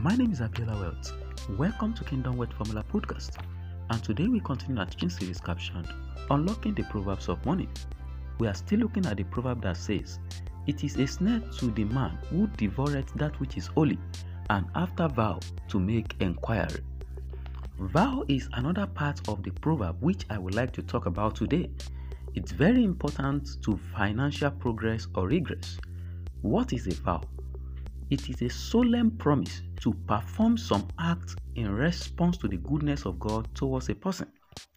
My name is Abiola Wealth. Welcome to Kingdom Wealth Formula Podcast. And today we continue our teaching series captioned Unlocking the Proverbs of Money. We are still looking at the proverb that says, "It is a snare to the man who devoureth that which is holy, and after vow to make enquiry." Vow is another part of the proverb which I would like to talk about today. It's very important to financial progress or regress. What is a vow? It is a solemn promise to perform some act in response to the goodness of God towards a person.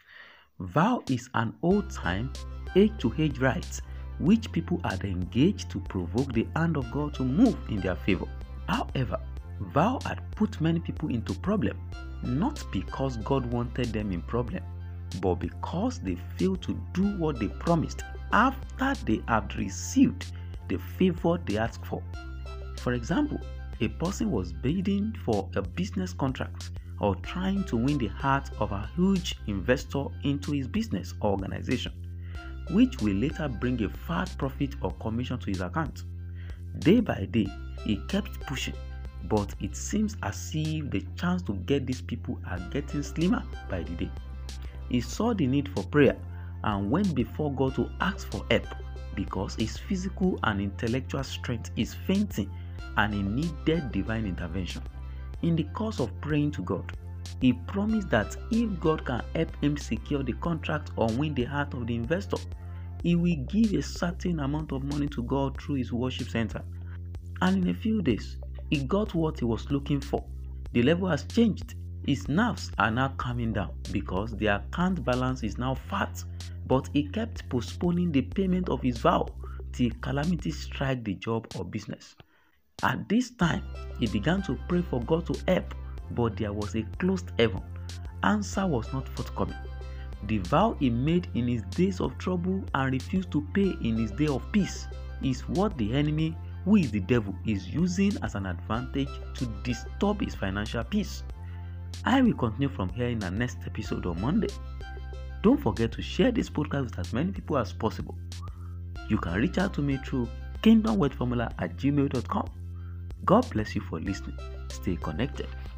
Vow is an old-time, age-to-age rite which people are engaged to provoke the hand of God to move in their favor. However, vow had put many people into problem, not because God wanted them in problem, but because they failed to do what they promised after they had received the favor they asked for. For example, a person was bidding for a business contract or trying to win the heart of a huge investor into his business or organization, which will later bring a fat profit or commission to his account. Day by day, he kept pushing, but it seems as if the chance to get these people are getting slimmer by the day. He saw the need for prayer and went before God to ask for help because his physical and intellectual strength is fainting and he needed divine intervention. In the course of praying to God, he promised that if God can help him secure the contract or win the heart of the investor, he will give a certain amount of money to God through his worship center. And in a few days, he got what he was looking for. The level has changed. His nerves are now calming down because the account balance is now fat, but he kept postponing the payment of his vow till calamity struck the job or business. At this time, he began to pray for God to help, but there was a closed heaven. Answer was not forthcoming. The vow he made in his days of trouble and refused to pay in his day of peace is what the enemy, who is the devil, is using as an advantage to disturb his financial peace. I will continue from here in our next episode on Monday. Don't forget to share this podcast with as many people as possible. You can reach out to me through kingdomwealthformula@gmail.com. God bless you for listening. Stay connected.